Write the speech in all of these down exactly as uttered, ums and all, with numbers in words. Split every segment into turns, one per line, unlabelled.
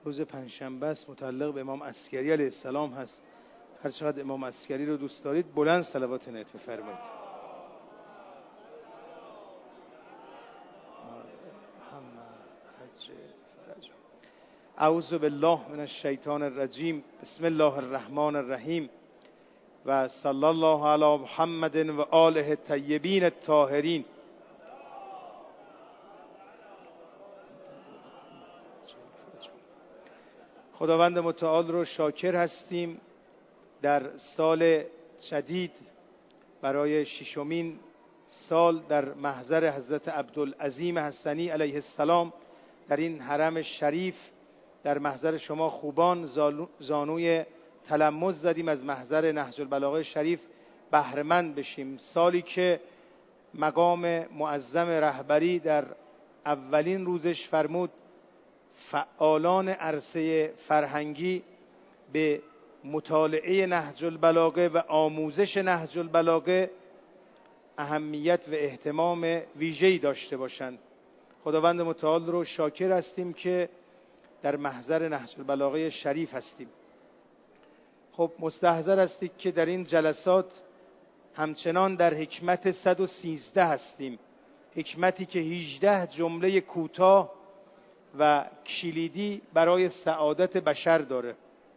روز پنجشنبه است، متعلق به امام عسکری علیه السلام هست. هر چقدر امام عسکری رو دوست دارید بلند صلوات نعت بفرمایید. اعوذ بالله من الشیطان الرجیم. بسم الله الرحمن الرحیم و صلی الله علی محمد و آله الطیبین الطاهرین. خداوند متعال رو شاکر هستیم در سال جدید برای ششمین سال در محضر حضرت عبدالعظیم حسنی علیه السلام در این حرم شریف در محضر شما خوبان زانوی تلمذ زدیم از محضر نهج البلاغه شریف بهره‌مند بشیم. سالی که مقام معظم رهبری در اولین روزش فرمود فعالان عرصه فرهنگی به مطالعه نهج البلاغه و آموزش نهج البلاغه اهمیت و اهتمام ویژه‌ای داشته باشند. خداوند متعال رو شاکر هستیم که در محضر نهج البلاغه شریف هستیم. خب مستحضر هستید که در این جلسات همچنان در حکمت صد و سیزده هستیم، حکمتی که هجده جمله کوتاه و کلیدی برای سعادت بشر داره.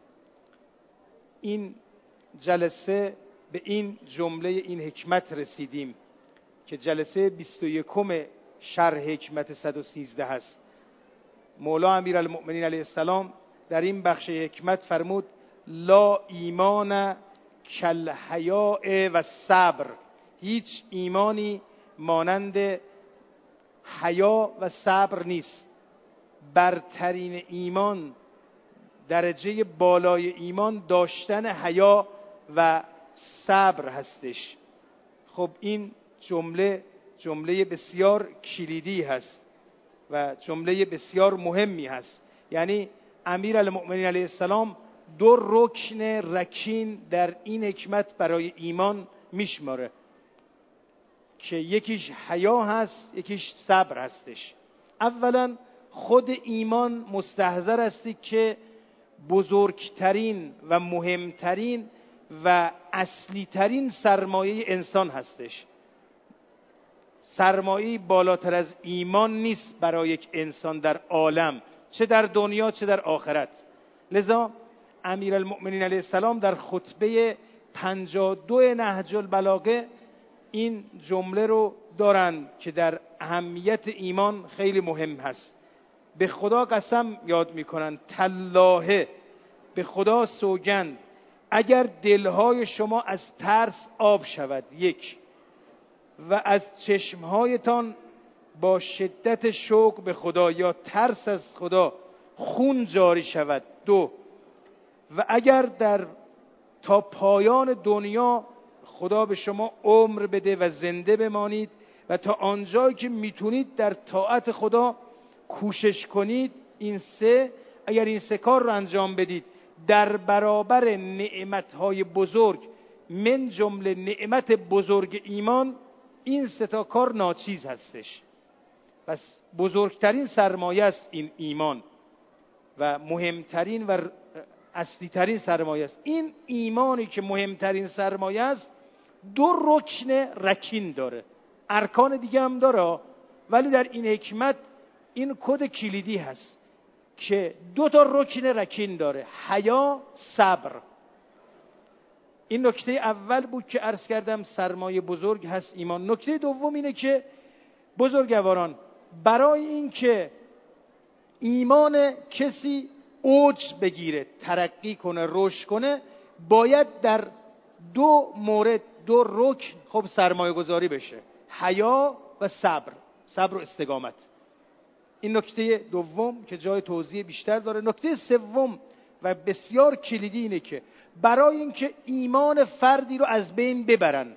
این جلسه به این جمله این حکمت رسیدیم که جلسه بیست و یکم شرح حکمت صد و سیزده هست. مولا امیرالمؤمنین علیه السلام در این بخش حکمت فرمود لا ایمان کالحیاء و صبر. هیچ ایمانی مانند حیا و صبر نیست. برترین ایمان، درجه بالای ایمان داشتن حیا و صبر هستش. خب این جمله جمله بسیار کلیدی هست و جمله بسیار مهمی هست. یعنی امیرالمؤمنین علیه السلام دو رکن رکین در این حکمت برای ایمان میشماره که یکیش حیا هست، یکیش صبر هستش. اولا خود ایمان مستحضر هستی که بزرگترین و مهمترین و اصلیترین سرمایه انسان هستش. سرمایه بالاتر از ایمان نیست برای یک انسان در عالم، چه در دنیا چه در آخرت. لذا امیرالمؤمنین علیه السلام در خطبه پنجاه و دو نهج البلاغه این جمله رو دارن که در اهمیت ایمان خیلی مهم هست. به خدا قسم یاد میکنن، تالله، به خدا سوگند، اگر دلهای شما از ترس آب شود یک، و از چشمهایتان با شدت شوق به خدا یا ترس از خدا خون جاری شود دو، و اگر در تا پایان دنیا خدا به شما عمر بده و زنده بمانید و تا آنجایی که میتونید در طاعت خدا کوشش کنید، این سه، اگر این سه کار رو انجام بدید در برابر نعمتهای بزرگ من جمله نعمت بزرگ ایمان، این سه تا کار ناچیز هستش. پس بزرگترین سرمایه است این ایمان و مهمترین و اصلی ترین سرمایه است. این ایمانی که مهمترین سرمایه است دو رکن رکین داره، ارکان دیگه هم داره، ولی در این حکمت این کد کلیدی هست که دو تا رکن رکین داره، حیا، صبر. این نکته اول بود که عرض کردم سرمایه بزرگ هست ایمان. نکته دوم اینه که بزرگواران، برای این که ایمان کسی اوج بگیره، ترقی کنه، رشد کنه، باید در دو مورد، دو رکن خب سرمایه گذاری بشه، حیا و صبر، صبر و استقامت. این نکته دوم که جای توضیح بیشتر داره. نکته سوم و بسیار کلیدی اینه که برای اینکه ایمان فردی رو از بین ببرن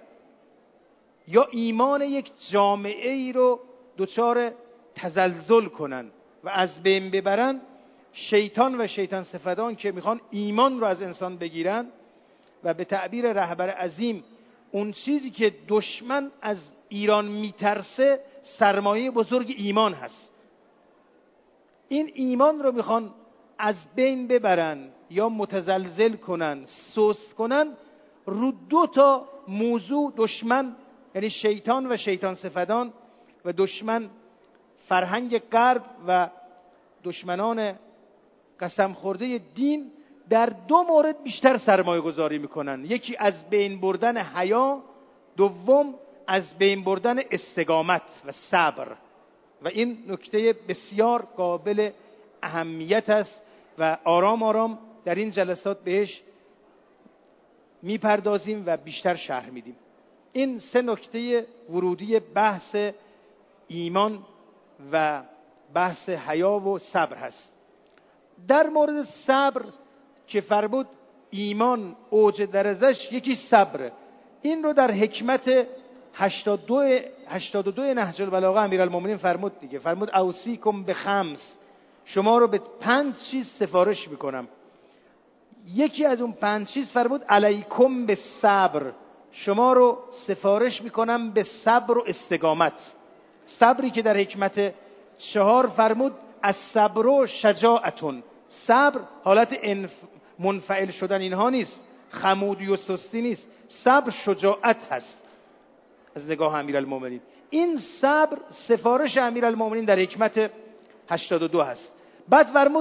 یا ایمان یک جامعه ای رو دچار تزلزل کنن و از بین ببرن، شیطان و شیطان صفدان که میخوان ایمان رو از انسان بگیرن و به تعبیر رهبر عظیم اون چیزی که دشمن از ایران میترسه سرمایه بزرگ ایمان هست. این ایمان رو میخوان از بین ببرن یا متزلزل کنن، سست کنن، رو دو تا موضوع دشمن، یعنی شیطان و شیطان صفدان و دشمن فرهنگ غرب و دشمنان قسم خورده دین، در دو مورد بیشتر سرمایه گذاری میکنن. یکی از بین بردن حیا، دوم از بین بردن استقامت و صبر. و این نکته بسیار قابل اهمیت است و آرام آرام در این جلسات بهش میپردازیم و بیشتر شرح میدیم. این سه نکته ورودی بحث ایمان و بحث حیا و صبر هست. در مورد صبر که فرمود ایمان اوج درجه‌اش یکی صبر، این رو در حکمت هشتاد و دو نهج البلاغه امیرالمومنین فرمود دیگه. فرمود اوصیکم بخمس، شما رو به پنج چیز سفارش میکنم. یکی از اون پنج چیز فرمود علیکم به صبر، شما رو سفارش میکنم به صبر و استقامت. صبری که در حکمت چهار فرمود از صبر و شجاعتون، صبر حالت انف... منفعل شدن اینها نیست، خمودی و سستی نیست، صبر شجاعت هست از نگاه امیرالمومنین. این صبر سفارش امیرالمومنین در حکمت هشتاد و دو هست. بعد فرمود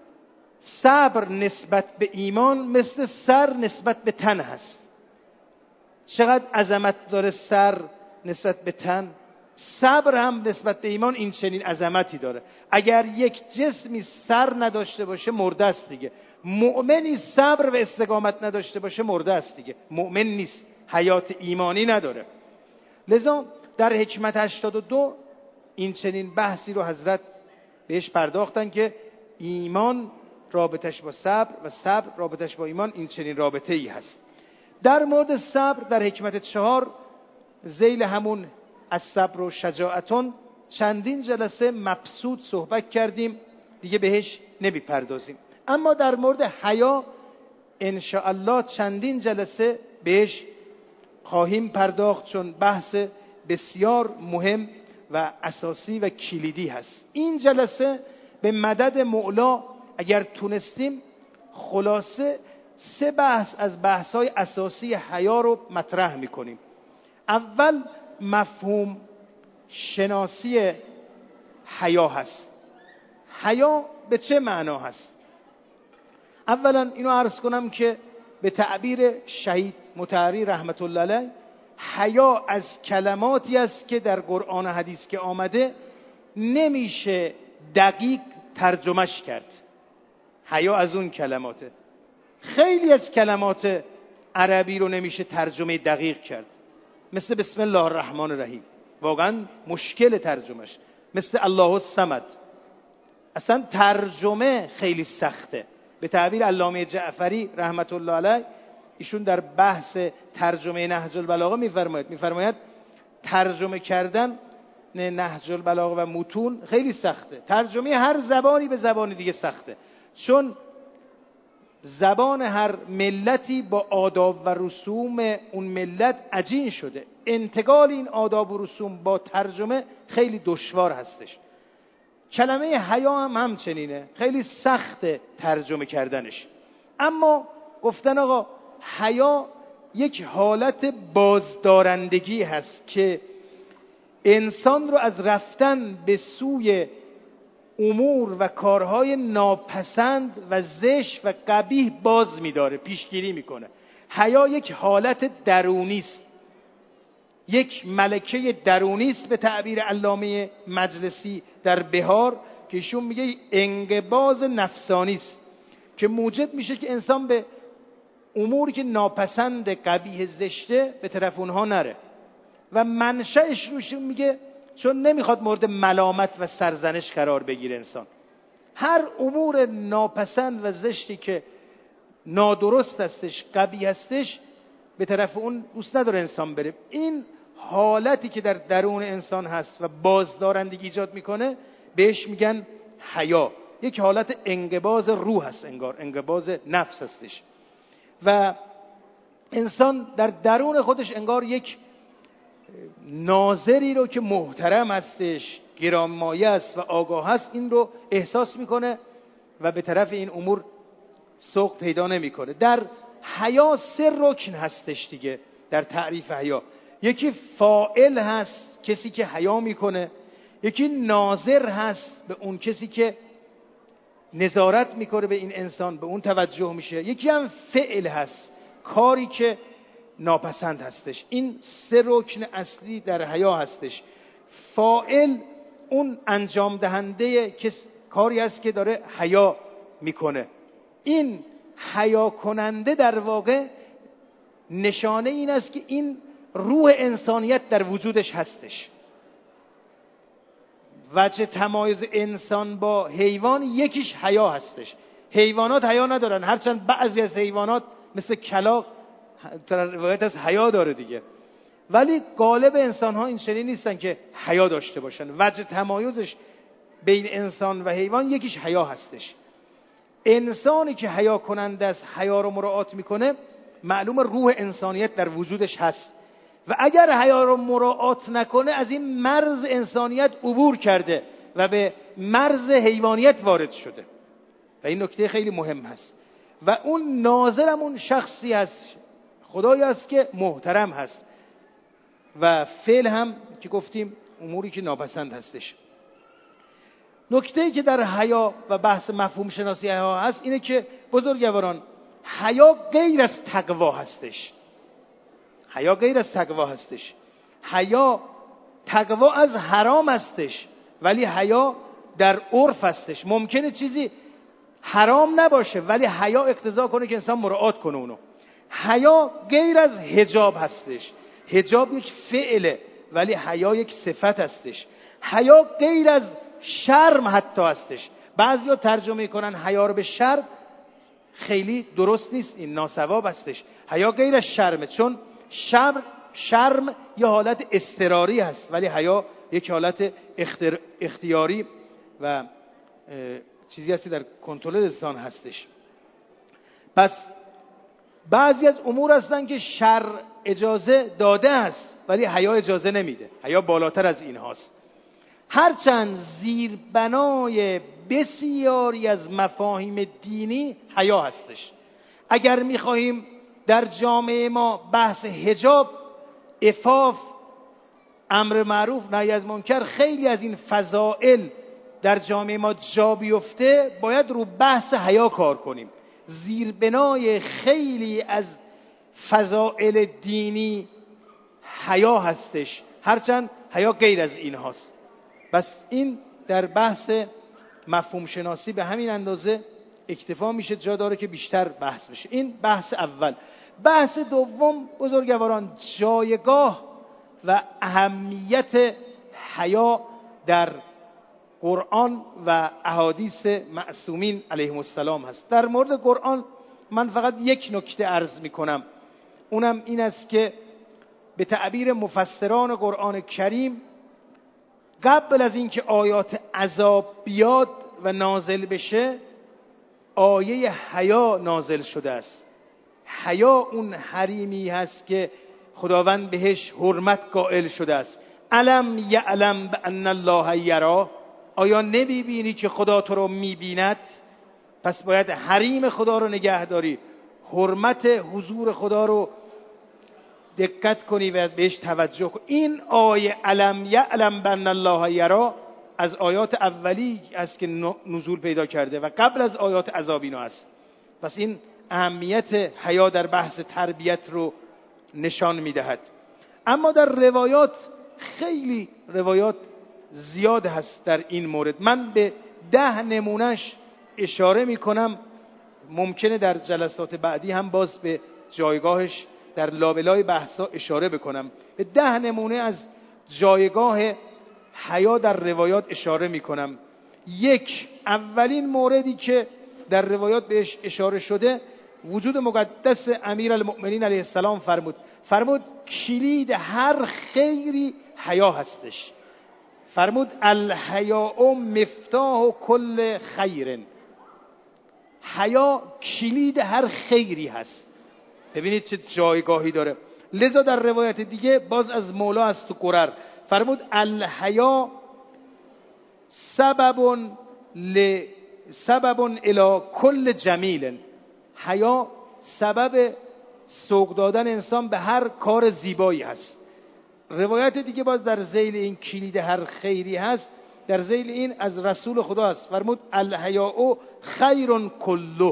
صبر نسبت به ایمان مثل سر نسبت به تن هست. چقدر عظمت داره سر نسبت به تن، صبر هم نسبت به ایمان این چنین عظمتی داره. اگر یک جسمی سر نداشته باشه مرده است دیگه. مؤمنی صبر و استقامت نداشته باشه مرده است دیگه، مؤمن نیست، حیات ایمانی نداره. لذا در حکمت هشتاد و دو این چنین بحثی رو حضرت بهش پرداختن که ایمان رابطش با صبر و صبر رابطش با ایمان این چنین رابطه ای هست. در مورد صبر در حکمت چهار ذیل همون از صبر و شجاعتون چندین جلسه مبسوط صحبت کردیم، دیگه بهش نمی پردازیم. اما در مورد حیا انشاءالله چندین جلسه بهش خواهیم پرداخت، چون بحث بسیار مهم و اساسی و کلیدی هست. این جلسه به مدد مولا اگر تونستیم خلاصه سه بحث از بحث‌های اساسی حیا رو مطرح می‌کنیم. اول مفهوم شناسی حیا هست. حیا به چه معنا هست؟ اولا اینو عرض کنم که به تعبیر شهید مطهری رحمت الله علیه، حیا از کلماتی است که در قرآن و حدیث که آمده نمیشه دقیق ترجمهش کرد. حیا از اون کلماته. خیلی از کلمات عربی رو نمیشه ترجمه دقیق کرد، مثل بسم الله الرحمن الرحیم واقعا مشکل ترجمهش، مثل الله الصمد اصلا ترجمه خیلی سخته. به تعبیر علامه جعفری رحمت الله علیه، ایشون در بحث ترجمه نهج البلاغه میفرماید میفرماید ترجمه کردن نهج البلاغه و متون خیلی سخته. ترجمه هر زبانی به زبان دیگه سخته، چون زبان هر ملتی با آداب و رسوم اون ملت عجین شده. انتقال این آداب و رسوم با ترجمه خیلی دشوار هستش. کلمه حیا هم همچنینه، خیلی سخت ترجمه کردنش. اما گفتن آقا حیا یک حالت بازدارندگی هست که انسان رو از رفتن به سوی امور و کارهای ناپسند و زشت و قبیح باز می‌داره، پیشگیری میکنه. حیا یک حالت درونی است، یک ملکه درونی است به تعبیر علامه مجلسی در بهار که ایشون میگه انقباض نفسانی است که موجب میشه که انسان به اموری که ناپسند قبیح زشته به طرف اونها نره و منشأش روش میگه چون نمیخواد مورد ملامت و سرزنش قرار بگیره. انسان هر امور ناپسند و زشتی که نادرست هستش، قبیح هستش، به طرف اون دوست نداره انسان بره. این حالتی که در درون انسان هست و بازدارندگی ایجاد میکنه بهش میگن حیا. یک حالت انقباض روح هست، انگار انقباض نفس هستش و انسان در درون خودش انگار یک ناظری رو که محترم هستش، گرانمایه است و آگاه هست، این رو احساس میکنه و به طرف این امور سوق پیدا نمیکنه. در حیا سه رکن هستش دیگه در تعریف حیا. یکی فاعل هست، کسی که حیا میکنه. یکی ناظر هست، به اون کسی که نظارت میکنه به این انسان، به اون توجه میشه. یکی هم فعل هست، کاری که ناپسند هستش. این سه رکن اصلی در حیا هستش. فاعل اون انجام دهنده کاری است که داره حیا میکنه. این حیا کننده در واقع نشانه این است که این روح انسانیت در وجودش هستش. وجه تمایز انسان با حیوان یکیش حیا هستش. حیوانات حیا ندارن، هرچند بعضی از حیوانات مثل کلاغ روایت از حیا داره دیگه، ولی غالب انسان ها این چنین نیستن که حیا داشته باشن. وجه تمایزش بین انسان و حیوان یکیش حیا هستش. انسانی که حیا کننده است، حیا رو مراعات میکنه، معلوم روح انسانیت در وجودش هست و اگر حیا رو مراعات نکنه از این مرز انسانیت عبور کرده و به مرز حیوانیت وارد شده و این نکته خیلی مهم هست. و اون ناظرم اون شخصی هست، خدایی است که محترم هست و فعل هم که گفتیم اموری که ناپسند هستش. نکته‌ای که در حیا و بحث مفهوم شناسی حیا هست اینه که بزرگواران، حیا غیر از تقوا هستش. حیا غیر از تقوا هستش. حیا تقوا از حرام هستش، ولی حیا در عرف هستش. ممکنه چیزی حرام نباشه ولی حیا اقتضا کنه که انسان مراعات کنه اونو. حیا غیر از حجاب هستش. حجاب یک فعله ولی حیا یک صفت هستش. حیا غیر از شرم حتی هستش. بعضیا ترجمه کنن حیا رو به شرم، خیلی درست نیست، این ناصواب هستش. حیا غیر از شرمه، چون شرم شرم یه حالت اضطراری هست ولی حیا یک حالت اختیاری و چیزی هستی در کنترل انسان هستش. پس بعضی از امور هستن که شرع اجازه داده است ولی حیا اجازه نمیده. حیا بالاتر از این هاست. هرچند زیربنای بسیاری از مفاهیم دینی حیا هستش. اگر میخواهیم در جامعه ما بحث حجاب، عفاف، امر معروف، نهی از منکر، خیلی از این فضائل در جامعه ما جا بیفته، باید رو بحث حیا کار کنیم. زیربنای خیلی از فضائل دینی حیا هستش، هرچند حیا غیر از این هاست. بس این در بحث مفهوم شناسی به همین اندازه اکتفا میشه، جا داره که بیشتر بحث بشه. این بحث اول. بحث دوم بزرگواران، جایگاه و اهمیت حیا در قرآن و احادیث معصومین علیهم السلام هست. در مورد قرآن من فقط یک نکته عرض میکنم، اونم این است که به تعبیر مفسران قرآن کریم، قبل از اینکه آیات عذاب بیاد و نازل بشه، آیه حیا نازل شده است. حیا اون حریمی هست که خداوند بهش حرمت قائل شده است. الم یعلم بان الله یرا، آیا نمیبینی که خدا تو رو میبیند؟ پس باید حریم خدا رو نگه داری، حرمت حضور خدا رو دقت کنی و بهش توجه کنی. این آیه الم یعلم بان الله یرا از آیات اولی است که نزول پیدا کرده و قبل از آیات عذاب اینا است. پس این اهمیت حیا در بحث تربیت رو نشان میدهد. اما در روایات خیلی روایات زیاد هست در این مورد. من به ده نمونهش اشاره میکنم، ممکنه در جلسات بعدی هم باز به جایگاهش در لابلای بحثا اشاره بکنم. به ده نمونه از جایگاه حیا در روایات اشاره میکنم. یک، اولین موردی که در روایات بهش اشاره شده، وجود مقدس امیرالمؤمنین علیه السلام فرمود فرمود کلید هر خیری حیا هستش. فرمود الحیاء مفتاح کل خیر. حیا کلید هر خیری هست. ببینید چه جایگاهی داره. لذا در روایت دیگه باز از مولا از تو قرر فرمود الحیا سبب سبب الی کل جمیل، حیا سبب سوق دادن انسان به هر کار زیبایی هست. روایت دیگه باز در ذیل این کلید هر خیری هست، در ذیل این از رسول خدا هست، فرمود الحیاء خیر کله،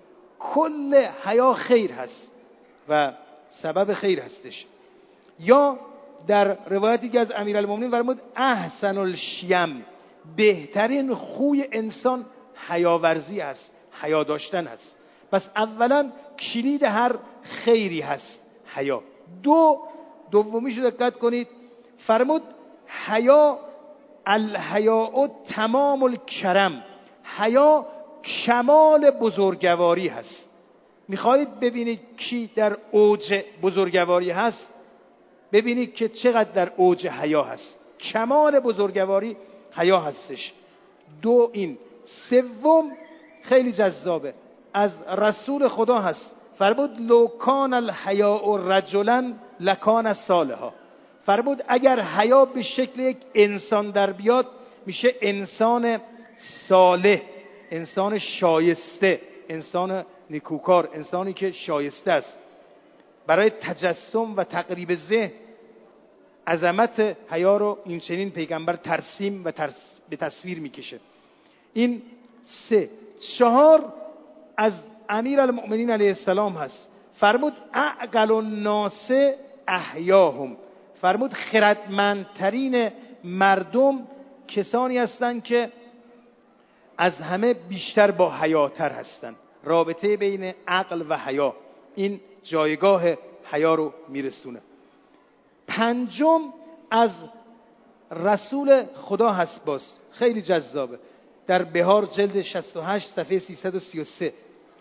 کل حیا خیر هست و سبب خیر هستش. یا در روایتی که از امیرالمومنین فرمود احسن الشیم، بهترین خوی انسان حیاورزی هست، حیا داشتن هست. پس اولا کلید هر خیری هست حیا. دو دومیش رو دقت کنید، فرمود حیا الحیاء تمام الکرم، حیا کمال بزرگواری هست. میخواهید ببینید کی در اوج بزرگواری هست؟ ببینید که چقدر در اوج حیا هست. کمال بزرگواری حیا هستش. دو این. سوم خیلی جذابه، از رسول خدا هست، فرمود لو کان الحیاء رجلا لکان صالحا، فرمود اگر حیا به شکل یک انسان در بیاد میشه انسان صالح، انسان شایسته، انسان نیکوکار، انسانی که شایسته است. برای تجسم و تقریب ذهن عظمت حیا رو این چنین پیغمبر ترسیم و ترس به تصویر میکشه. این سه. چهار از امیرالمؤمنین علیه السلام هست، فرمود اعقل الناس احیاهم، فرمود خردمندترین مردم کسانی هستند که از همه بیشتر با حیاتر هستند. رابطه بین عقل و حیا این جایگاه حیا رو میرسونه. پنجم از رسول خدا هست، باز خیلی جذابه، در بهار جلد شصت و هشت صفحه سیصد و سی و سه.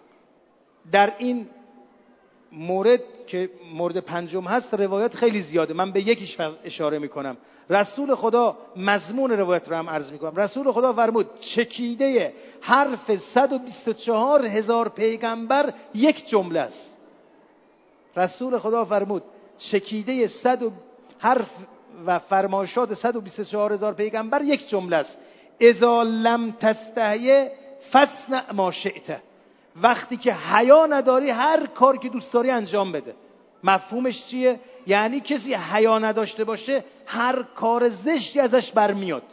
در این مورد که مورد پنجم هست روایت خیلی زیاده، من به یکیش اشاره میکنم. رسول خدا، مضمون روایت رو هم عرض میکنم، رسول خدا فرمود چکیده حرف صد و بیست و چهار هزار پیغمبر یک جمله است. رسول خدا فرمود چکیده صد و حرف و فرمایشات صد و بیست و چهار هزار پیغمبر یک جمله است. اذا لم تستحی فاصنع ما شئت، وقتی که حیا نداری هر کار که دوست داری انجام بده. مفهومش چیه؟ یعنی کسی حیا نداشته باشه هر کار زشتی ازش برمیاد.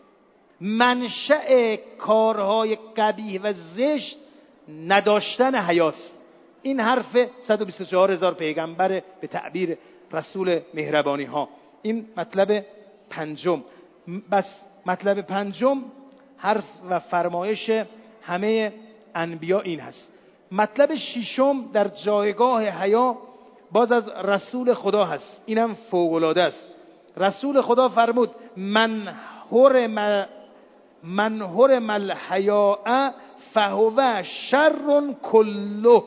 منشأ کارهای قبیح و زشت نداشتن حیاست. این حرف صد و بیست و چهار هزار پیغمبر به تعبیر رسول مهربانی ها. این مطلب پنجم. بس مطلب پنجم حرف و فرمایش همه انبیا این هست. مطلب ششم در جایگاه حیا باز از رسول خدا هست، اینم فوق‌العاده است. رسول خدا فرمود من حرم من حرم الحیاء فهو شر کله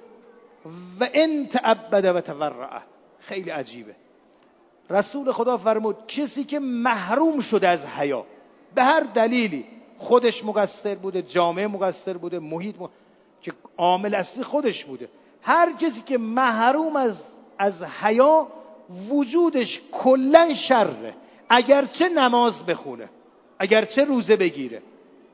و ان تعبد و تورع. خیلی عجیبه. رسول خدا فرمود کسی که محروم شده از حیا به هر دلیلی، خودش مقصر بوده، جامعه مقصر بوده، محیط م... که عامل اصلی خودش بوده، هر کسی که محروم از از حیا وجودش کلا شره، اگرچه نماز بخونه، اگرچه روزه بگیره.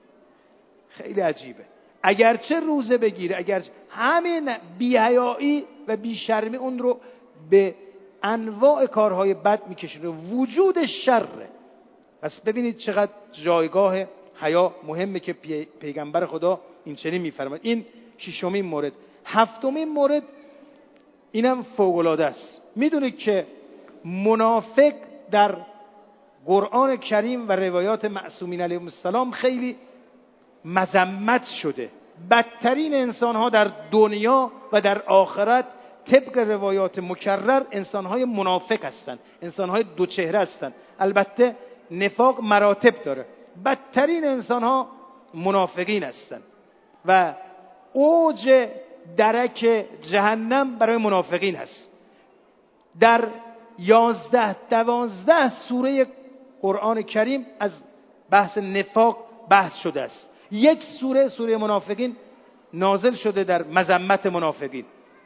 خیلی عجیبه. اگرچه روزه بگیره، اگرچه همین بی‌حیایی و بی‌شرمی اون رو به انواع کارهای بد میکشونه، وجودش شره. پس ببینید چقدر جایگاه حیا مهمه که پیغمبر خدا این چنین میفرماید. این ششمین مورد. هفتمین مورد اینم فوق‌العاده است. میدونید که منافق در قرآن کریم و روایات معصومین علیهم السلام خیلی مذمت شده. بدترین انسان‌ها در دنیا و در آخرت طبق روایات مکرر انسان‌های منافق هستند، انسان‌های دو چهره هستند. البته نفاق مراتب داره. بدترین انسان‌ها منافقین هستند و اوج درک جهنم برای منافقین هست. در یازده دوازده سوره قرآن کریم از بحث نفاق بحث شده است. یک سوره سوره منافقین نازل شده در مذمت منافقین.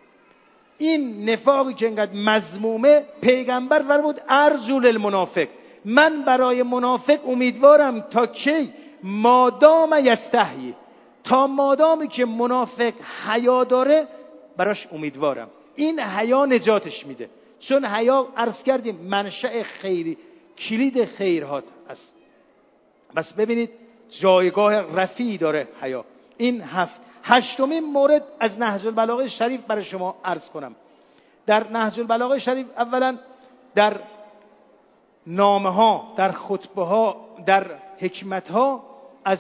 این نفاقی که انقدر مذمومه، پیغمبر فرمود ارجو للمنافق، من برای منافق امیدوارم تا کی؟ مادام یستحیی، تا مادامی که منافق حیا داره براش امیدوارم. این حیا نجاتش میده، چون حیا عرض کردیم منشأ خیری، کلید خیرات است. بس ببینید جایگاه رفیعی داره حیا. این هفت. هشتمین مورد از نهج البلاغه شریف برای شما عرض کنم. در نهج البلاغه شریف اولا در نامه ها، در خطبه ها، در حکمت ها از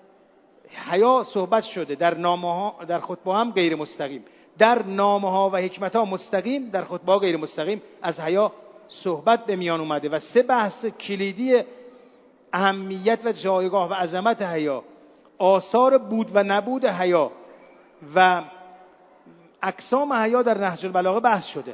حیا صحبت شده. در نامه ها، در خطبه ها هم غیر مستقیم، در نامه ها و حکمت ها مستقیم، در خطبه ها غیر مستقیم از حیا صحبت به میان اومده. و سه بحث کلیدی اهمیت و جایگاه و عظمت حیا، آثار بود و نبود حیا و اقسام حیا در نهج البلاغه بحث شده.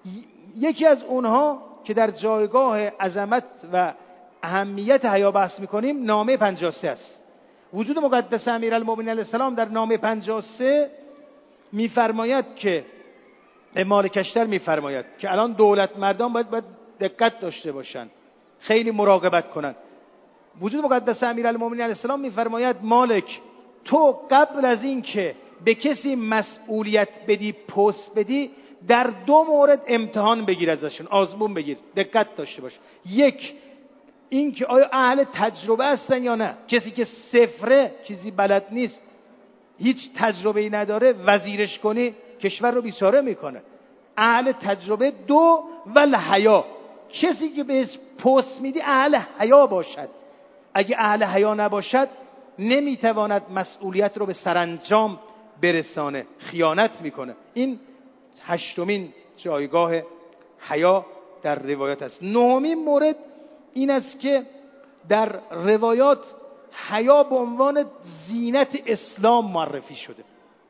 یکی از اونها که در جایگاه عظمت و اهمیت حیا بحث میکنیم نامه پنجاه و سه است. وجود مقدس امیرالمؤمنین علیه السلام در نامه پنجاه و سه میفرماید که امام کشتر میفرماید که الان دولت مردان باید, باید دقت داشته باشن، خیلی مراقبت کنن. وجود مقدس امیرالمؤمنین علیه السلام میفرماید مالک تو قبل از این که به کسی مسئولیت بدی، پست بدی، در دو مورد امتحان بگیر ازشون، آزمون بگیر، دقت داشته باش. یک، این که آیا اهل تجربه هستن یا نه. کسی که صفره، چیزی بلد نیست، هیچ تجربه‌ای نداره، وزیرش کنی کشور رو بیچاره میکنه. اهل تجربه. دو، ول حیا، کسی که بهش پست میدی اهل حیا باشد. اگه اهل حیا نباشد نمیتواند مسئولیت رو به سرانجام برسانه، خیانت میکنه. این هشتمین جایگاه حیا در روایات است. نهمین مورد این است که در روایات حیا به عنوان زینت اسلام معرفی شده.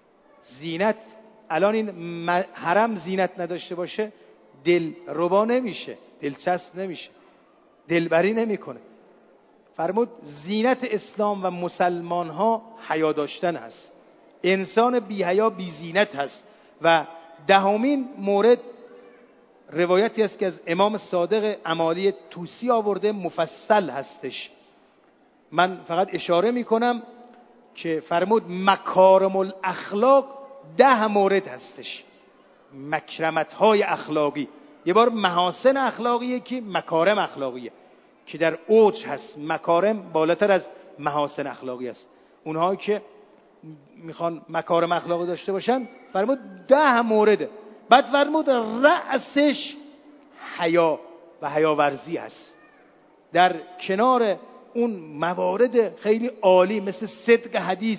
زینت، الان این حرم زینت نداشته باشه دل ربا نمیشه، دلچسب نمیشه، دلبری نمیکنه. فرمود زینت اسلام و مسلمان ها حیا داشتن هست. انسان بی حیا بی زینت هست. و دهمین مورد روایتی است که از امام صادق امالی طوسی آورده، مفصل هستش. من فقط اشاره میکنم که فرمود مکارم الاخلاق ده مورد هستش. مکرمت های اخلاقی، یه بار محاسن اخلاقیه که مکارم اخلاقیه که در اوج هست. مکارم بالاتر از محاسن اخلاقی است. اونهایی که میخوان مکارم اخلاقی داشته باشن فرمود ده مورده. بعد فرمود رأسش حیا و حیاورزی هست. در کنار اون موارد خیلی عالی مثل صدق حدیث،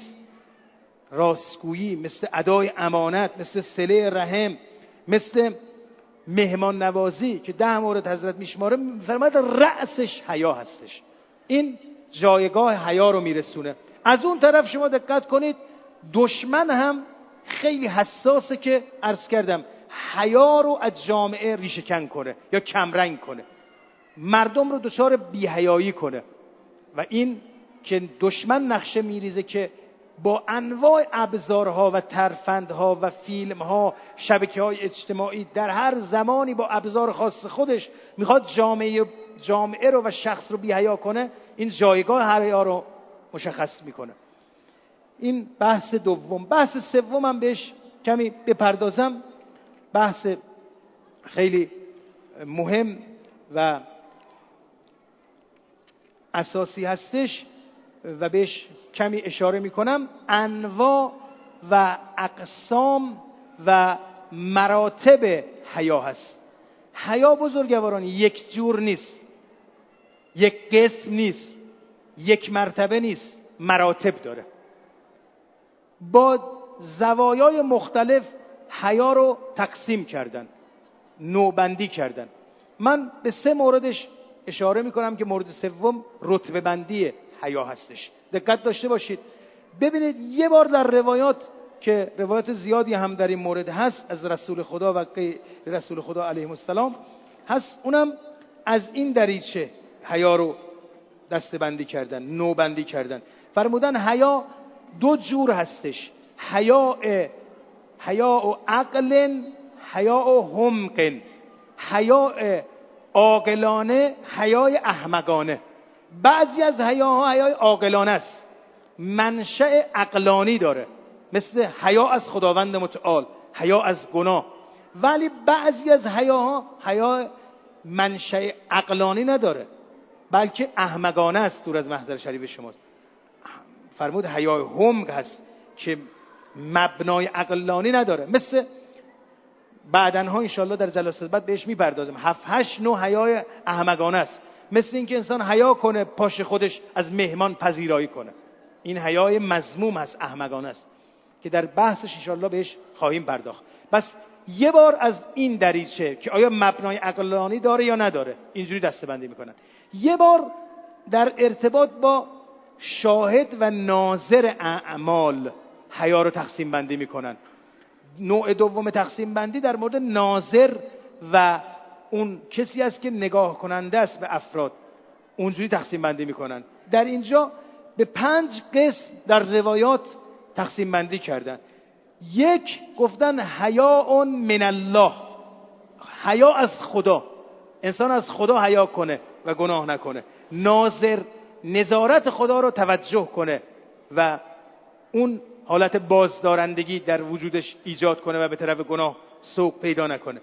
راستگویی، مثل ادای امانت، مثل صله رحم، مثل مهمان نوازی که ده مورد حضرت میشماره، فرمود رأسش حیا هستش. این جایگاه حیا رو میرسونه. از اون طرف شما دقت کنید دشمن هم خیلی حساسه که عرض کردم حیا رو از جامعه ریشه کن کنه یا کمرنگ کنه، مردم رو دچار بی‌حیایی کنه. و این که دشمن نقشه میریزه که با انواع ابزارها و ترفندها و فیلمها، شبکه‌های اجتماعی، در هر زمانی با ابزار خاص خودش میخواد جامعه جامعه رو و شخص رو بی‌حیا کنه. این جایگاه حیا رو مشخص میکنه. این بحث دوم. بحث سوم هم بهش کمی بپردازم، بحث خیلی مهم و اساسی هستش و بهش کمی اشاره میکنم. انواع و اقسام و مراتب حیا هست. حیا بزرگواران یک جور نیست، یک قسم نیست، یک مرتبه نیست، مراتب داره. با زوایای مختلف حیا رو تقسیم کردن، نوبندی کردن. من به سه موردش اشاره میکنم که مورد سوم رتبه بندی حیا هستش. دقت داشته باشید. ببینید یه بار در روایات که روایات زیادی هم در این مورد هست از رسول خدا و غیر رسول خدا علیهم السلام هست، اونم از این دریچه حیا رو دسته‌بندی کردن، نوبندی کردن. فرمودن حیا دو جور هستش، حیا حیا عقل، حیا حمق. حیا عاقلانه، حیای احمقانه. بعضی از حیاها حیای عاقلانه است، منشأ عقلانی داره، مثل حیا از خداوند متعال، حیا از گناه. ولی بعضی از حیاها حیا منشأ عقلانی نداره، بلکه احمقانه است. دور از محضر شریف شماست. فرمود حیای همق هست که مبنای عقلانی نداره. مثل بعدنها انشاءالله در جلسات بعد بهش میپردازم، هفت هشت نوع حیای احمقانه است. مثل اینکه انسان حیا کنه پاش خودش از مهمان پذیرایی کنه، این حیای مذموم هست، احمقانه است، که در بحثش انشاءالله بهش خواهیم پرداخت. بس یه بار از این دریچه که آیا مبنای عقلانی داره یا نداره اینجوری دسته‌بندی میکنن. یه بار در ارتباط با شاهد و ناظر اعمال حیا رو تقسیم بندی میکنن. نوع دوم تقسیم بندی در مورد ناظر و اون کسی است که نگاه کننده است به افراد، اونجوری تقسیم بندی میکنن. در اینجا به پنج قسم در روایات تقسیم بندی کردن. یک، گفتن حیاء من الله، حیا از خدا، انسان از خدا حیا کنه و گناه نکنه. ناظر، نظارت خدا رو توجه کنه و اون حالت بازدارندگی در وجودش ایجاد کنه و به طرف گناه سوق پیدا نکنه.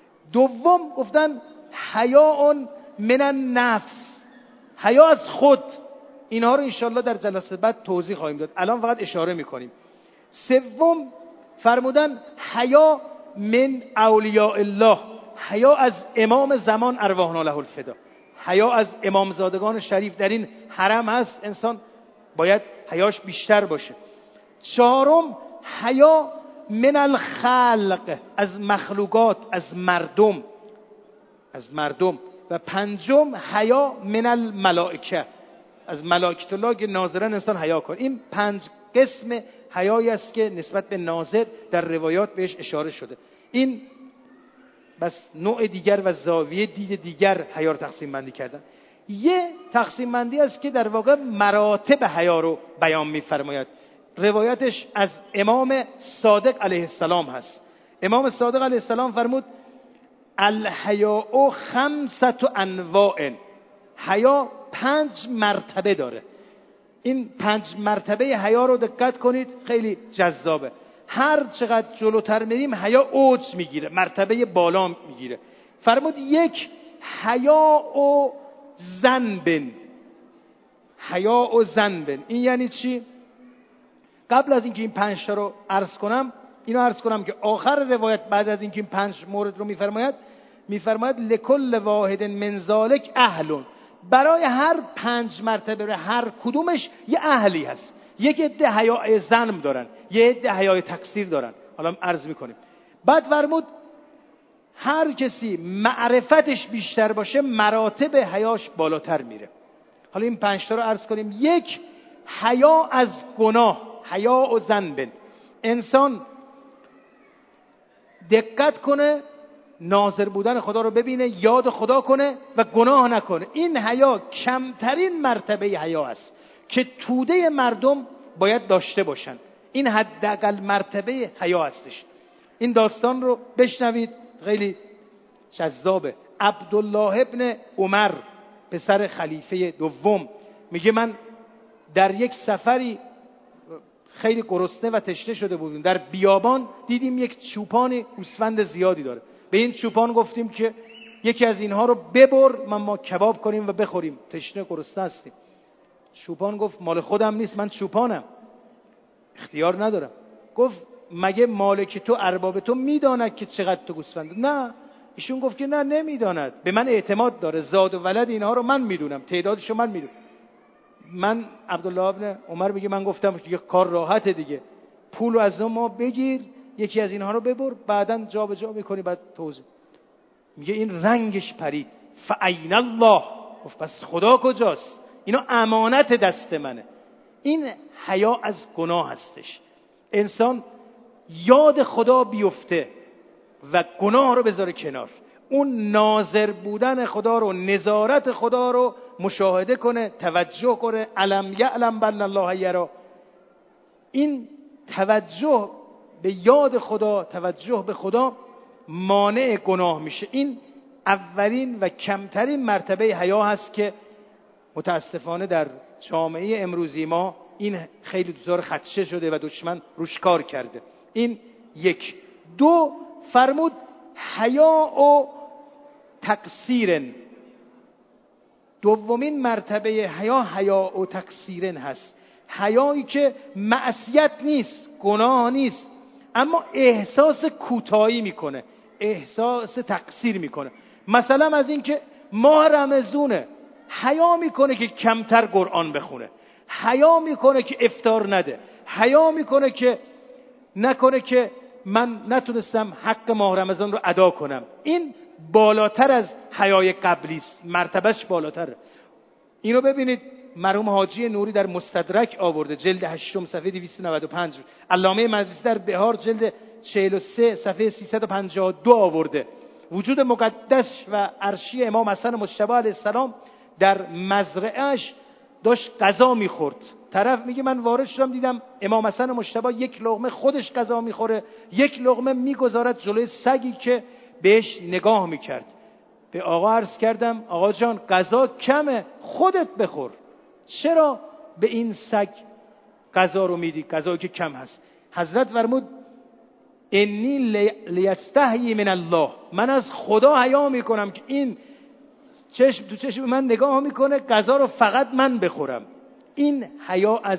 دوم گفتن حیاء من النفس، حیا از خود. اینها رو انشاءالله در جلسه بعد توضیح خواهیم داد، الان فقط اشاره میکنیم. سوم فرمودن حیا من اولیاء الله، حیا از امام زمان ارواحنا له الفدا، حیا از امامزادگان شریف در این حرم هست، انسان باید حیاش بیشتر باشه. چهارم حیا من الخلق، از مخلوقات، از مردم، از مردم. و پنجم حیا من الملائکه، از ملائکه الله که ناظرن انسان حیا کنه. این پنج قسم حیایی است که نسبت به ناظر در روایات بهش اشاره شده. این بس نوع دیگر و زاویه دید دیگر حیا رو تقسیم بندی کردن. یه تقسیم بندی است که در واقع مراتب حیا رو بیان می‌فرماید. روایتش از امام صادق علیه السلام هست. امام صادق علیه السلام فرمود الحیاء خمسة انواع، حیا پنج مرتبه داره. این پنج مرتبه حیا رو دقت کنید، خیلی جذابه. هر چقدر جلوتر میریم حیا اوج میگیره، مرتبه بالا میگیره. فرمود یک حیاء ذنب، حیاء ذنب. این یعنی چی؟ قبل از اینکه این پنج تا رو عرض کنم، اینو عرض کنم که آخر روایت بعد از اینکه این پنج مورد رو میفرماید، میفرماید لکل واحد من ذالک اهل، برای هر پنج مرتبه هر کدومش یه اهلی هست. یک عده حیاء ذنب دارن، یه عده حیاء تقصیر دارن. حالا عرض میکنیم. بعد فرمود هر کسی معرفتش بیشتر باشه مراتب حیاش بالاتر میره. حالا این پنج تا رو عرض کنیم. یک، حیا از گناه، حیاء ذنب. انسان دقت کنه، ناظر بودن خدا رو ببینه، یاد خدا کنه و گناه نکنه. این حیا کمترین مرتبه حیا است که توده مردم باید داشته باشن. این حداقل مرتبه حیا هستش. این داستان رو بشنوید، خیلی جذابه. عبدالله ابن عمر پسر خلیفه دوم میگه من در یک سفری خیلی گرسنه و تشنه شده بودیم، در بیابان دیدیم یک چوپان گوسفند زیادی داره. به این چوپان گفتیم که یکی از اینها رو ببر من ما کباب کنیم و بخوریم، تشنه گرسنه هستیم. چوپان گفت مال خودم نیست، من چوپانم، اختیار ندارم. گفت مگه مالک تو ارباب تو میداند که چقدر تو گوسفند؟ نه. ایشون گفت که نه نمیداند، به من اعتماد داره، زاد و ولد اینها رو من میدونم، تعدادشو من میدونم. من عبدالله ابن عمر میگه من گفتم که کار راحته دیگه، پولو از ما بگیر، یکی از اینها رو ببر، بعداً جا به جا میکنی. بعد توضیح میگه این رنگش پرید، فاین الله، گفت پس خدا کجاست؟ اینا امانت دست منه. این حیا از گناه هستش. انسان یاد خدا بیفته و گناه رو بذاره کنار، اون ناظر بودن خدا رو، نظارت خدا رو مشاهده کنه، توجه کنه. الم یعلم بان الله یرا. این توجه به یاد خدا، توجه به خدا مانع گناه میشه. این اولین و کمترین مرتبه حیا هست که متاسفانه در جامعه امروزی ما این خیلی دوزار خدشه شده و دشمن روش کار کرده. این یک. دو، فرمود حیا و تقصیرن. دومین مرتبه حیا حیا و تقصیرن هست. حیایی که معصیت نیست، گناه نیست، اما احساس کوتاهی میکنه، احساس تقصیر میکنه. مثلا از این که ماه رمضونه، حیا میکنه که کمتر قرآن بخونه، حیا میکنه که افطار نده، حیا میکنه که نکنه که من نتونستم حق ماه رمضان رو ادا کنم. این بالاتر از حیای قبلی است، مرتبهش بالاتره. اینو ببینید مرحوم حاجی نوری در مستدرک آورده، جلد هشتم صفحه دویست و نود و پنج. علامه مجلسی در بهار جلد چهل و سه صفحه سیصد و پنجاه و دو آورده. وجود مقدس و عرشی امام حسن مجتبی علیه السلام در مزرعه‌اش داشت غذا میخورد. طرف میگه من وارد شدم دیدم امام حسن مجتبی یک لقمه خودش غذا میخوره، یک لقمه میگذارد جلوی سگی که بهش نگاه میکرد. به آقا عرض کردم آقا جان غذا کمه، خودت بخور، چرا به این سگ غذا رو میدی، غذایی که کم هست؟ حضرت فرمود انی لیستحیی من الله، من از خدا حیا میکنم که این چشم تو چشم من نگاه میکنه، غذا رو فقط من بخورم. این حیا از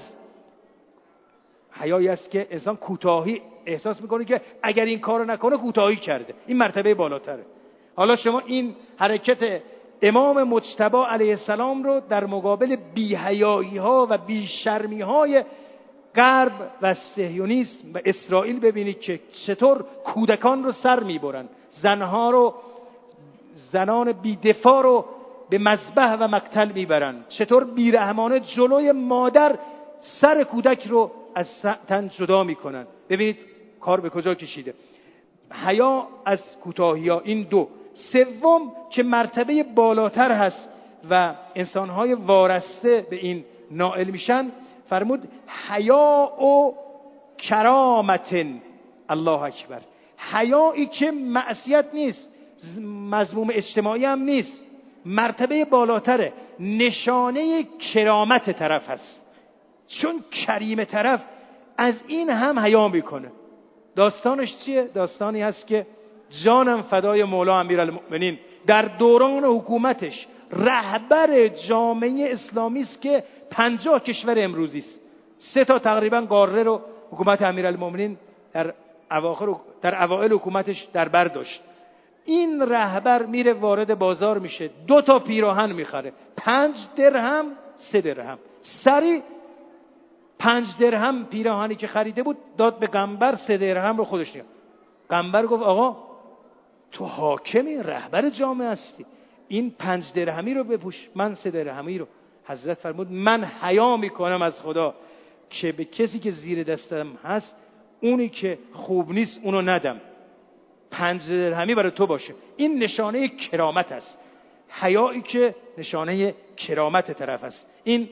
حیایی است که انسان کوتاهی احساس میکنه که اگر این کارو نکنه کوتاهی کرده. این مرتبه بالاتره. حالا شما این حرکت امام مجتبی علیه السلام رو در مقابل بی‌حیایی ها و بی‌شرمی های غرب و صهیونیسم و اسرائیل ببینید که چطور کودکان رو سر میبرن، زنها رو، زنان بی‌دفاع رو به مذبح و مقتل میبرن، چطور بیرحمانه جلوی مادر سر کودک رو از تن جدا میکنن. ببینید کار به کجا کشیده. حیا از کوتاهی‌ها. این دو. سوم که مرتبه بالاتر هست و انسان‌های وارسته به این نائل میشن، فرمود حیا و کرامت. الله اکبر. حیایی که معصیت نیست، مذموم اجتماعی هم نیست، مرتبه بالاتره، نشانه کرامت طرف هست. چون کریم طرف از این هم حیا میکنه. داستانش چیه؟ داستانی هست که جانم فدای مولا امیرالمؤمنین در دوران حکومتش رهبر جامعه اسلامی است که پنجاه کشور امروزی است. سه تا تقریبا قاره رو حکومت امیرالمؤمنین در اواخر در اوائل حکومتش در بر داشت. این رهبر میره وارد بازار میشه، دو تا پیراهن میخره، پنج درهم، سه درهم. سری پنج درهم پیراهنی که خریده بود داد به قنبر، سه درهم رو خودش نگه. قنبر گفت آقا تو حاکمی، رهبر جامعه هستی، این پنج درهمی رو بپوش، من سه درهمی رو. حضرت فرمود من حیا میکنم از خدا که به کسی که زیر دستم هست اونی که خوب نیست اونو ندم، پنج درهمی برای تو باشه. این نشانه کرامت است، حیایی که نشانه کرامت طرف است. این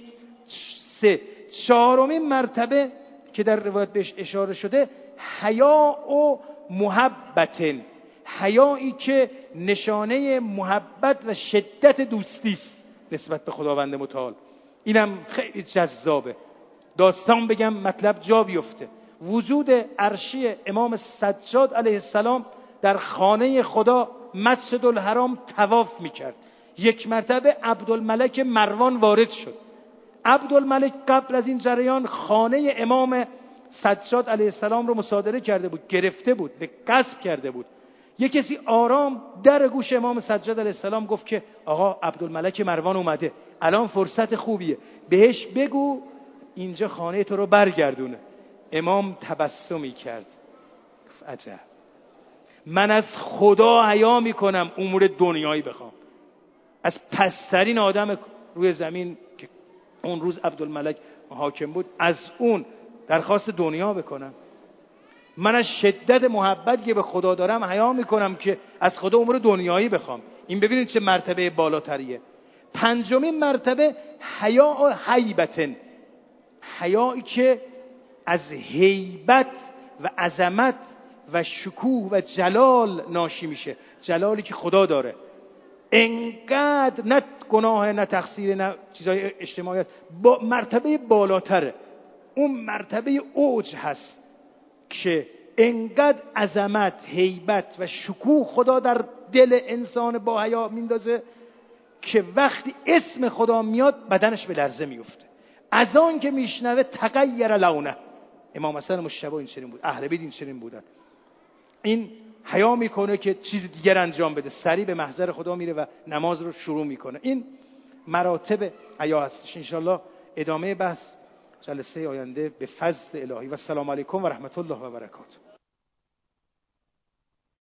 سه. چهارمین مرتبه که در روایت بهش اشاره شده حیا و محبت. حیایی که نشانه محبت و شدت دوستی است نسبت به خداوند متعال. اینم خیلی جذابه. داستان بگم مطلب جا بیفته. وجود عرشی امام سجاد علیه السلام در خانه خدا مسجد الحرام طواف میکرد. یک مرتبه عبدالملک مروان وارد شد. عبدالملک قبل از این جریان خانه امام سجاد علیه السلام رو مصادره کرده بود، گرفته بود، به غصب کرده بود. یک کسی آرام در گوش امام سجاد علیه السلام گفت که آقا عبدالملک مروان اومده، الان فرصت خوبیه، بهش بگو اینجا خانه تو رو برگردونه. امام تبسمی کرد، عجب، من از خدا حیا میکنم امور دنیایی بخوام، از پسترین آدم روی زمین که اون روز عبدالملک حاکم بود از اون درخواست دنیا بکنم؟ من از شدت محبت که به خدا دارم حیا میکنم که از خدا امور دنیایی بخوام. این ببینید چه مرتبه بالاتریه. پنجمین مرتبه حیا و هیبت. حیایی که از هیبت و عظمت و شکوه و جلال ناشی میشه، جلالی که خدا داره. انقدر نه گناه نه تقصیر نه چیزای اجتماعی است، با مرتبه بالاتره. اون مرتبه اوج هست که انقدر عظمت، هیبت و شکوه خدا در دل انسان با حیا میندازه که وقتی اسم خدا میاد بدنش به لرزه میفته. از آن که میشنوه تغیر لونه. امام حسن مشتبه این چنین بود، اهل بیت این چنین بودن. این حیا میکنه که چیز دیگر انجام بده، سریع به محضر خدا میره و نماز رو شروع میکنه. این مراتب حیا هستش. انشالله ادامه بحث جلسه آینده به فضل الهی. و السلام علیکم و رحمت الله و برکاته.